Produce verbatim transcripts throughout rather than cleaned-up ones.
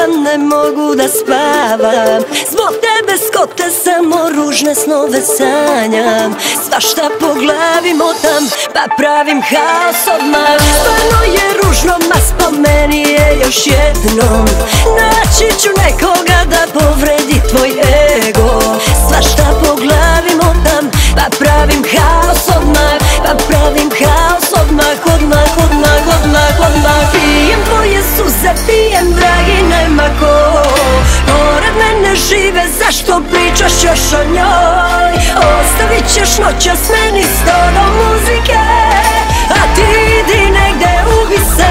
sam, ne mogu da spavam. Zbog tebe skote samo ružne snove sanjam. Svašta po glavi motam, pa pravim haos odmah. Stvarno je ružno, ma spomeni je još jednom. Naći ću nekoga da povredi tvoj ego. Svašta po glavi motam, pa pravim haos odmah. Pa pravim haos odmah, odmah, odmah, odmah, odmah. Pijem tvoje suze, pijem dragi, nema ko. Pored mene žive, zašto pričaš još o njoj? Ostavit ćeš noćas meni sto do muzike, a ti idi negde, ubi se.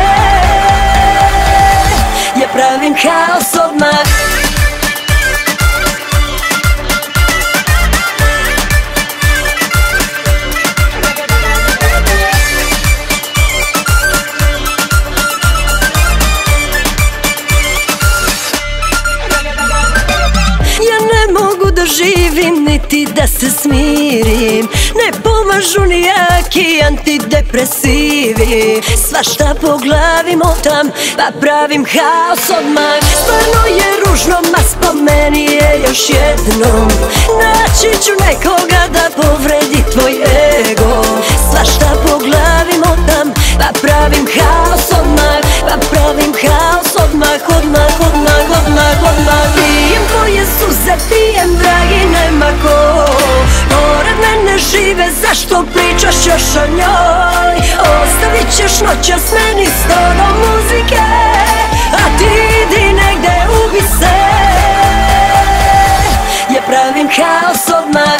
Ja pravim haos odmah. Živim niti da se smirim, ne pomažu ni jaki antidepresivi. Svašta po glavi motam, pa pravim haos odmah. Stvarno je ružno, ma spomeni je još jednom. Naći ću nekoga da povredi tvoj ego. Svašta po glavi motam, pa pravim haos odmah. Pa pravim haos odmah, odmah, odmah, odmah, odmah. Pijem tvoje suze, pijem dragi, nema ko. Pored mene žive, zašto pričaš još o njoj? Ostavit ćeš noćas meni sto do muzike, a ti idi negde, ubi se. Ja pravim haos odmah.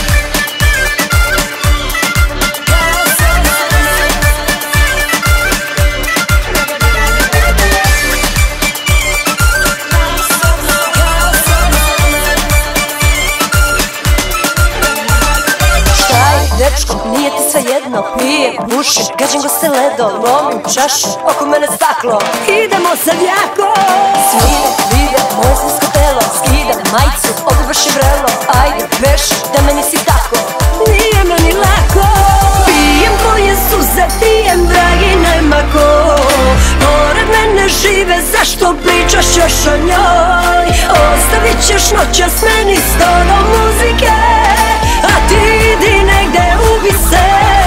Dečko, nije ti sve jedno, pijem, bušim, gađim go se ledo, lomim čašu, oko mene staklo. Idemo sad jako, svire, vide, moje svinsko telo. Skidam majicu, obubaš i vrelo. Ajde, beši, da meni si tako. Nije meni lako. Pijem tvoje suze, pijem dragi, nema ko. Pored mene žive, zašto pričaš još o njoj? Ostavit ćeš noćas meni sto do muzike, a ti idi negde, ubi se.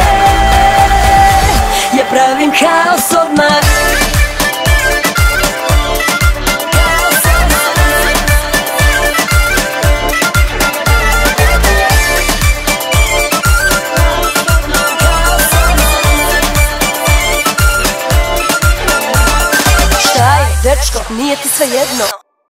Ja pravim haos odmah. Šta je, dečko, nije ti sve jedno?